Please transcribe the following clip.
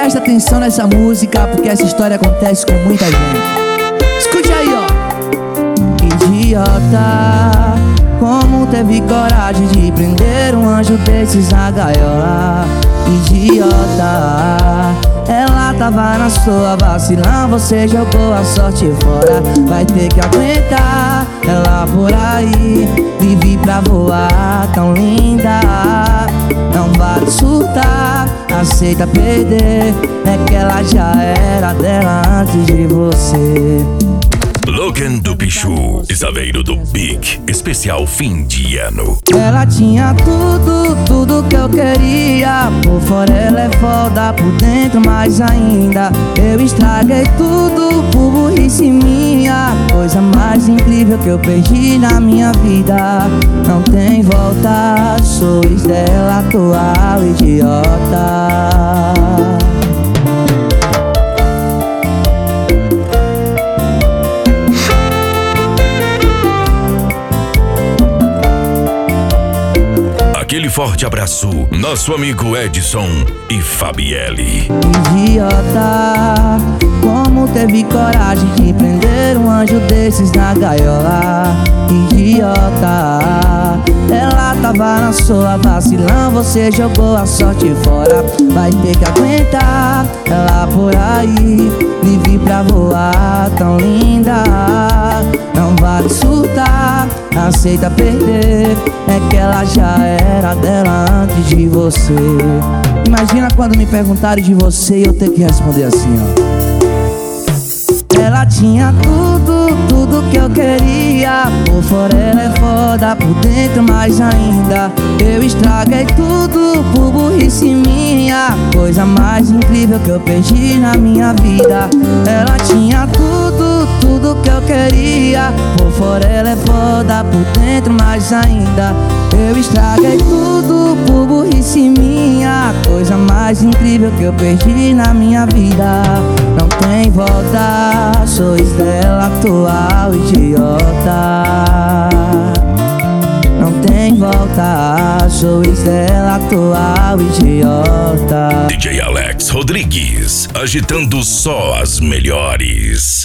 Presta atenção nessa música, porque essa história acontece com muita gente. Escute aí, ó. Idiota, como teve coragem de prender um anjo desses na gaiola? Idiota, ela tava na sua vacilão, você jogou a sorte fora. Vai ter que aguentar ela por aí, vive pra voar, tão linda. Não vale surtar, aceita perder, é que ela já era dela antes de você. Logan do Pichu, Isaveiro do Big, especial fim de ano. Ela tinha tudo que eu queria. Por fora ela é foda, por dentro mais ainda. Eu estraguei tudo por burrice minha. Coisa mais incrível que eu perdi na minha vida. Não tem volta, sou ex dela atual, idiota. Aquele forte abraço, nosso amigo Edson e Fabielle. Idiota, como teve coragem de prender um anjo desses na gaiola? Idiota, ela tava na sua vacilão, você jogou a sorte fora. Vai ter que aguentar ela por aí, livre pra voar, tão linda. Não vale surtar, aceita perder, é que ela já era dela antes de você. Imagina quando me perguntarem de você e eu ter que responder assim, ó. Ela tinha tudo que eu queria. Por fora ela é foda, por dentro mais ainda. Eu estraguei tudo por burrice minha. Coisa mais incrível que eu perdi na minha vida. Ela tinha tudo que eu queria. Por fora ela é foda, por dentro mais ainda. Eu estraguei tudo por burrice minha. Coisa mais incrível que eu perdi na minha vida. Não tem volta, sou ex dela atual, idiota. Não tem volta, sou ex dela atual, idiota. DJ Alex Rodrigues, agitando só as melhores.